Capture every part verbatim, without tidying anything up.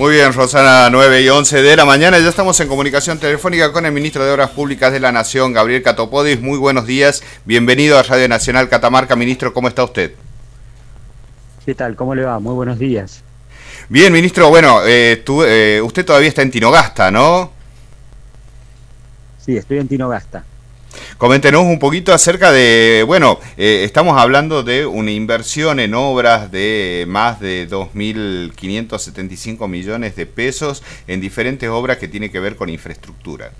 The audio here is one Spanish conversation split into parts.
Muy bien, Rosana, nueve y once de la mañana. Ya estamos en comunicación telefónica con el ministro de Obras Públicas de la Nación, Gabriel Catopodis. Muy buenos días. Bienvenido a Radio Nacional Catamarca. Ministro, ¿cómo está usted? ¿Qué tal? ¿Cómo le va? Muy buenos días. Bien, ministro. Bueno, eh, tú, eh, usted todavía está en Tinogasta, ¿no? Sí, estoy en Tinogasta. Coméntenos un poquito acerca de, bueno, eh, estamos hablando de una inversión en obras de más de dos mil quinientos setenta y cinco millones de pesos en diferentes obras que tienen que ver con infraestructura.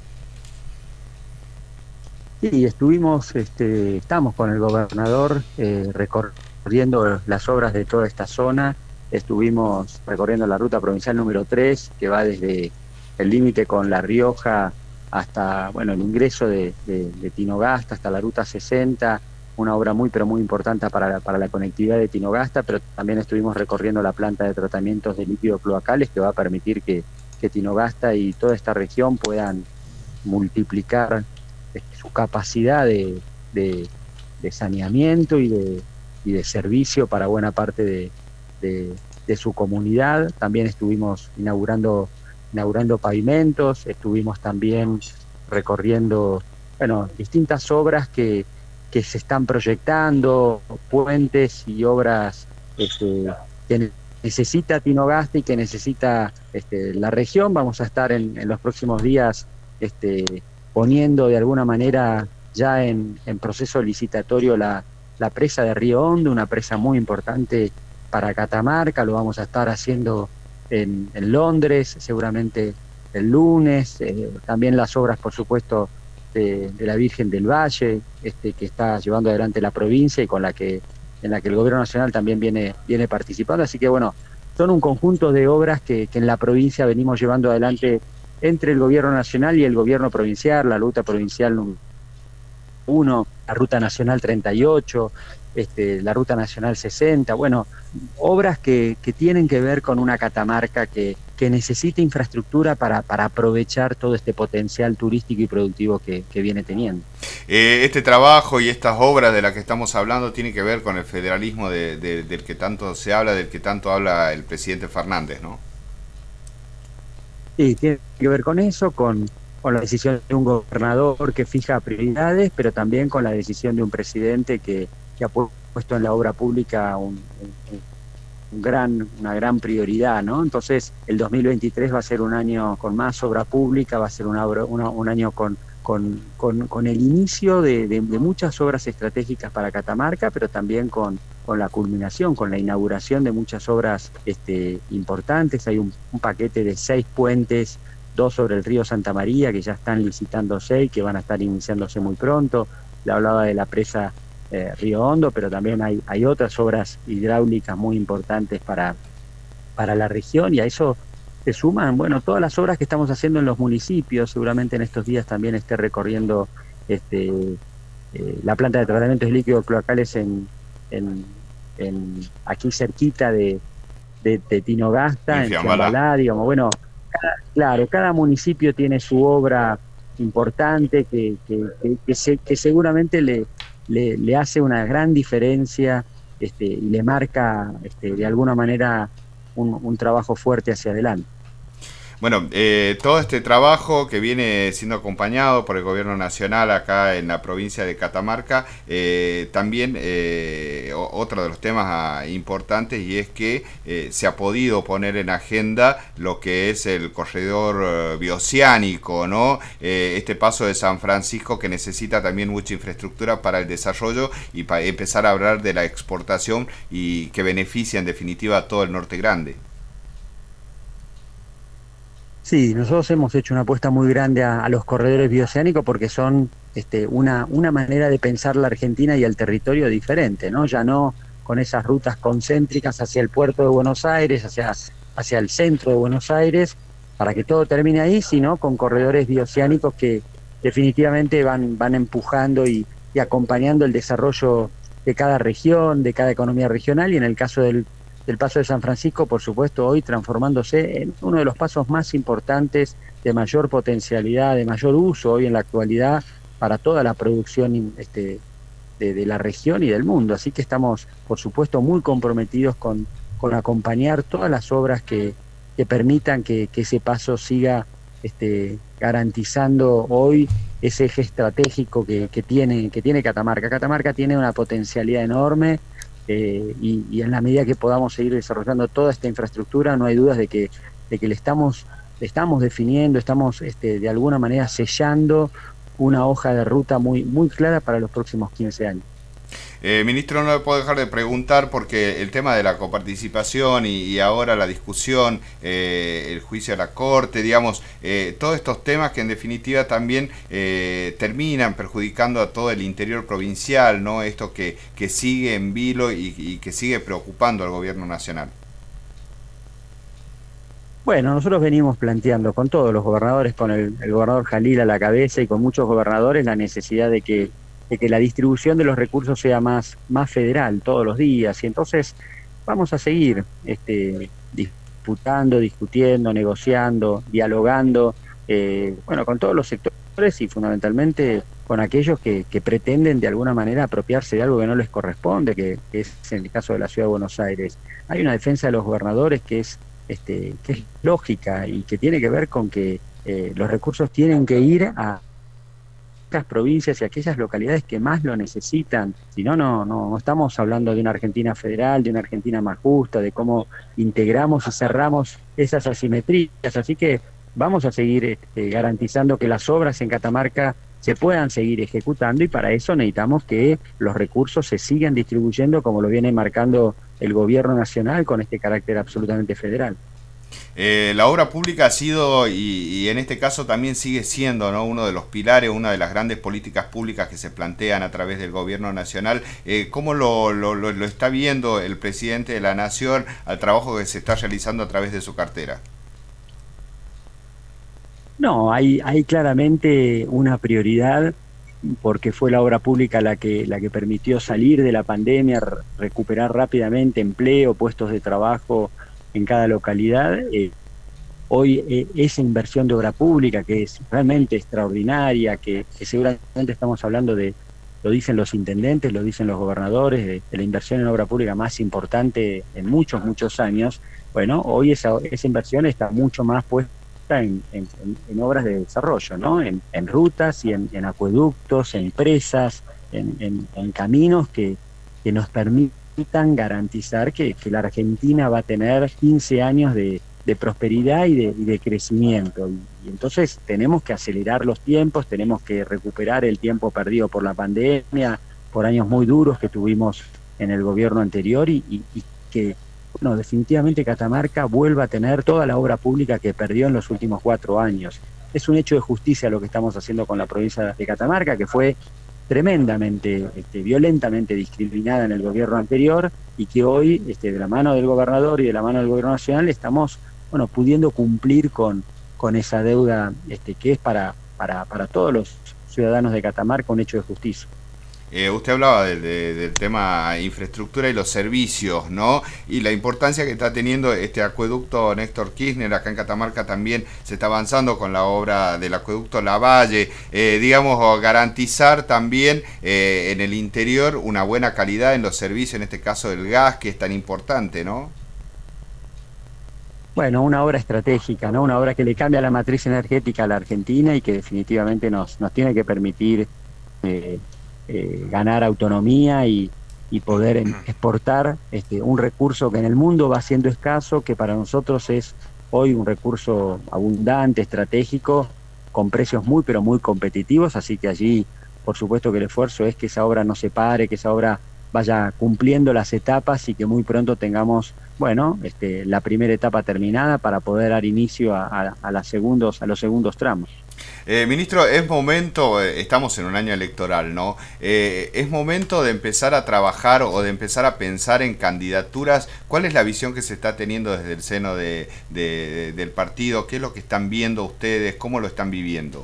Sí, estuvimos, este, estamos con el gobernador eh, recorriendo las obras de toda esta zona. Estuvimos recorriendo la ruta provincial número tres, que va desde el límite con La Rioja hasta, bueno, el ingreso de, de, de Tinogasta, hasta la ruta sesenta, una obra muy, pero muy importante para la, para la conectividad de Tinogasta, pero también estuvimos recorriendo la planta de tratamientos de líquidos cloacales, que va a permitir que, que Tinogasta y toda esta región puedan multiplicar este, su capacidad de, de, de saneamiento y de, y de servicio para buena parte de, de, de su comunidad. También estuvimos inaugurando inaugurando pavimentos, estuvimos también recorriendo, bueno, distintas obras que, que se están proyectando, puentes y obras este, que necesita Tinogasta y que necesita este, la región. Vamos a estar en, en los próximos días este, poniendo de alguna manera ya en, en proceso licitatorio la, la presa de Río Hondo, una presa muy importante para Catamarca. Lo vamos a estar haciendo En, en Londres, seguramente el lunes, eh, también las obras, por supuesto, de, de la Virgen del Valle, este, que está llevando adelante la provincia y con la que, en la que el Gobierno Nacional también viene, viene participando. Así que, bueno, son un conjunto de obras que, que en la provincia venimos llevando adelante entre el Gobierno Nacional y el Gobierno Provincial, la ruta provincial número uno, la ruta nacional treinta y ocho, este, la ruta nacional sesenta, bueno, obras que, que tienen que ver con una Catamarca que, que necesita infraestructura para, para aprovechar todo este potencial turístico y productivo que, que viene teniendo. Eh, este trabajo y estas obras de las que estamos hablando tienen que ver con el federalismo de, de, del que tanto se habla, del que tanto habla el presidente Fernández, ¿no? Sí, tiene que ver con eso, con, con la decisión de un gobernador que fija prioridades, pero también con la decisión de un presidente que, que ha puesto en la obra pública un, un, un gran, una gran prioridad, ¿no? Entonces, el dos mil veintitrés va a ser un año con más obra pública, va a ser una, una, un año con, con, con, con el inicio de, de, de muchas obras estratégicas para Catamarca, pero también con, con la culminación, con la inauguración de muchas obras este, importantes. Hay un, un paquete de seis puentes, dos sobre el río Santa María, que ya están licitándose y que van a estar iniciándose muy pronto. Le hablaba de la presa eh, Río Hondo, pero también hay, hay otras obras hidráulicas muy importantes para, para la región, y a eso se suman, bueno, todas las obras que estamos haciendo en los municipios. Seguramente en estos días también esté recorriendo este, eh, la planta de tratamientos de líquidos cloacales en, en, en aquí cerquita de, de, de Tinogasta, en Fiambalá, digamos, bueno, cada, claro, cada municipio tiene su obra importante que, que, que, que, se, que seguramente le, le, le hace una gran diferencia este, y le marca este, de alguna manera un, un trabajo fuerte hacia adelante. Bueno, eh, todo este trabajo que viene siendo acompañado por el Gobierno Nacional acá en la provincia de Catamarca, eh, también eh, otro de los temas ah, importantes, y es que eh, se ha podido poner en agenda lo que es el corredor eh, bioceánico, ¿no? Eh, este paso de San Francisco, que necesita también mucha infraestructura para el desarrollo y para empezar a hablar de la exportación, y que beneficia en definitiva a todo el Norte Grande. Sí, nosotros hemos hecho una apuesta muy grande a, a los corredores bioceánicos porque son este, una, una manera de pensar la Argentina y el territorio diferente, ¿no? Ya no con esas rutas concéntricas hacia el puerto de Buenos Aires, hacia, hacia el centro de Buenos Aires, para que todo termine ahí, sino con corredores bioceánicos que definitivamente van, van empujando y, y acompañando el desarrollo de cada región, de cada economía regional, y en el caso del del Paso de San Francisco, por supuesto, hoy transformándose en uno de los pasos más importantes, de mayor potencialidad, de mayor uso hoy en la actualidad para toda la producción este, de, de la región y del mundo. Así que estamos, por supuesto, muy comprometidos con, con acompañar todas las obras que, que permitan que, que ese paso siga este, garantizando hoy ese eje estratégico que, que, tiene, que tiene Catamarca. Catamarca tiene una potencialidad enorme eh, y, y en la medida que podamos seguir desarrollando toda esta infraestructura, no hay dudas de que, de que le estamos, le estamos definiendo, estamos este, de alguna manera sellando una hoja de ruta muy, muy clara para los próximos quince años. Eh, ministro, no le puedo dejar de preguntar porque el tema de la coparticipación y, y ahora la discusión, eh, el juicio a la Corte, digamos, eh, todos estos temas que en definitiva también eh, terminan perjudicando a todo el interior provincial, ¿no? Esto que, que sigue en vilo y, y que sigue preocupando al gobierno nacional. Bueno, nosotros venimos planteando con todos los gobernadores, con el, el gobernador Jalil a la cabeza y con muchos gobernadores, la necesidad de que de que la distribución de los recursos sea más, más federal todos los días. Y entonces vamos a seguir este, disputando, discutiendo, negociando, dialogando, eh, bueno, con todos los sectores y fundamentalmente con aquellos que, que pretenden de alguna manera apropiarse de algo que no les corresponde, que, que es en el caso de la Ciudad de Buenos Aires. Hay una defensa de los gobernadores que es, este, que es lógica y que tiene que ver con que eh, los recursos tienen que ir a aquellas provincias y aquellas localidades que más lo necesitan. Si no, no, no estamos hablando de una Argentina federal, de una Argentina más justa, de cómo integramos y cerramos esas asimetrías. Así que vamos a seguir este, garantizando que las obras en Catamarca se puedan seguir ejecutando y para eso necesitamos que los recursos se sigan distribuyendo como lo viene marcando el gobierno nacional con este carácter absolutamente federal. Eh, la obra pública ha sido y, y en este caso también sigue siendo, ¿no?, uno de los pilares, una de las grandes políticas públicas que se plantean a través del gobierno nacional. Eh, ¿Cómo lo, lo, lo, lo está viendo el presidente de la Nación al trabajo que se está realizando a través de su cartera? No, hay, hay claramente una prioridad porque fue la obra pública la que, la que permitió salir de la pandemia, recuperar rápidamente empleo, puestos de trabajo en cada localidad. Eh, hoy eh, esa inversión de obra pública que es realmente extraordinaria, que, que seguramente estamos hablando de, lo dicen los intendentes, lo dicen los gobernadores, de, de la inversión en obra pública más importante en muchos, muchos años. Bueno, hoy esa, esa inversión está mucho más puesta en, en, en obras de desarrollo, ¿no? En, en rutas y en, en acueductos, en presas, en, en, en caminos que, que nos permitan garantizar que, que la Argentina va a tener quince años de, de prosperidad y de, y de crecimiento. Y, y entonces tenemos que acelerar los tiempos, tenemos que recuperar el tiempo perdido por la pandemia, por años muy duros que tuvimos en el gobierno anterior y, y, y que, bueno, definitivamente Catamarca vuelva a tener toda la obra pública que perdió en los últimos cuatro años. Es un hecho de justicia lo que estamos haciendo con la provincia de Catamarca, que fue tremendamente, este, violentamente discriminada en el gobierno anterior y que hoy, este, de la mano del gobernador y de la mano del gobierno nacional, estamos, bueno, pudiendo cumplir con, con esa deuda este, que es para, para, para todos los ciudadanos de Catamarca un hecho de justicia. Eh, usted hablaba de, de, del tema infraestructura y los servicios, ¿no? Y la importancia que está teniendo este acueducto Néstor Kirchner. Acá en Catamarca también se está avanzando con la obra del acueducto Lavalle. Eh, digamos, garantizar también eh, en el interior una buena calidad en los servicios, en este caso del gas, que es tan importante, ¿no? Bueno, una obra estratégica, ¿no? Una obra que le cambia la matriz energética a la Argentina y que definitivamente nos, nos tiene que permitir Eh, Eh, ganar autonomía y, y poder exportar este, un recurso que en el mundo va siendo escaso, que para nosotros es hoy un recurso abundante, estratégico, con precios muy pero muy competitivos, así que allí por supuesto que el esfuerzo es que esa obra no se pare, que esa obra vaya cumpliendo las etapas y que muy pronto tengamos, bueno, este, la primera etapa terminada para poder dar inicio a, a, a, las segundos, a los segundos tramos. Eh, ministro, es momento, eh, estamos en un año electoral, ¿no? Eh, es momento de empezar a trabajar o de empezar a pensar en candidaturas. ¿Cuál es la visión que se está teniendo desde el seno de, de, de, del partido? ¿Qué es lo que están viendo ustedes? ¿Cómo lo están viviendo?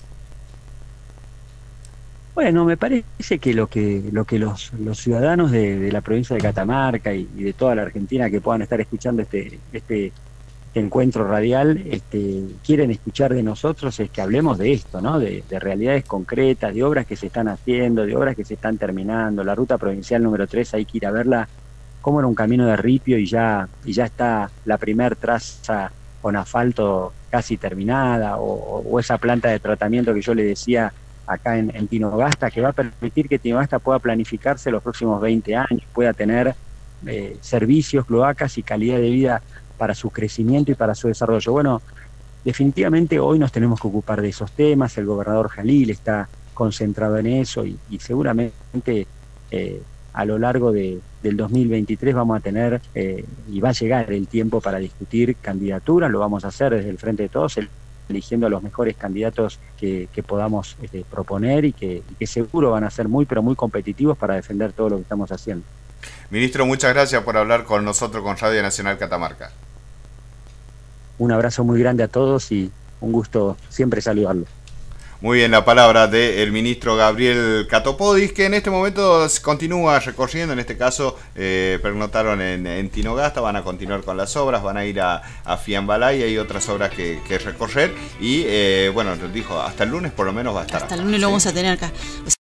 Bueno, me parece que lo que, lo que los, los ciudadanos de, de la provincia de Catamarca y, y de toda la Argentina que puedan estar escuchando este, este encuentro radial este, quieren escuchar de nosotros es que hablemos de esto, ¿no? De, de realidades concretas, de obras que se están haciendo, de obras que se están terminando. La ruta provincial número tres hay que ir a verla, cómo era un camino de ripio y ya, y ya está la primer traza con asfalto casi terminada, o, o esa planta de tratamiento que yo le decía acá en, en Tinogasta, que va a permitir que Tinogasta pueda planificarse los próximos veinte años, pueda tener eh, servicios, cloacas y calidad de vida para su crecimiento y para su desarrollo. Bueno, definitivamente hoy nos tenemos que ocupar de esos temas, el gobernador Jalil está concentrado en eso y, y seguramente eh, a lo largo de, del dos mil veintitrés vamos a tener eh, y va a llegar el tiempo para discutir candidaturas, lo vamos a hacer desde el Frente de Todos, el, eligiendo a los mejores candidatos que, que podamos este, proponer y que, y que seguro van a ser muy pero muy competitivos para defender todo lo que estamos haciendo. Ministro, muchas gracias por hablar con nosotros con Radio Nacional Catamarca. Un abrazo muy grande a todos y un gusto siempre saludarlos. Muy bien, la palabra del ministro Gabriel Catopodis, que en este momento continúa recorriendo, en este caso eh, pernotaron en, en Tinogasta, van a continuar con las obras, van a ir a, a Fiambalay, hay otras obras que, que recorrer y eh, bueno, nos dijo, hasta el lunes por lo menos va a estar hasta acá, el lunes ¿sí? Lo vamos a tener acá.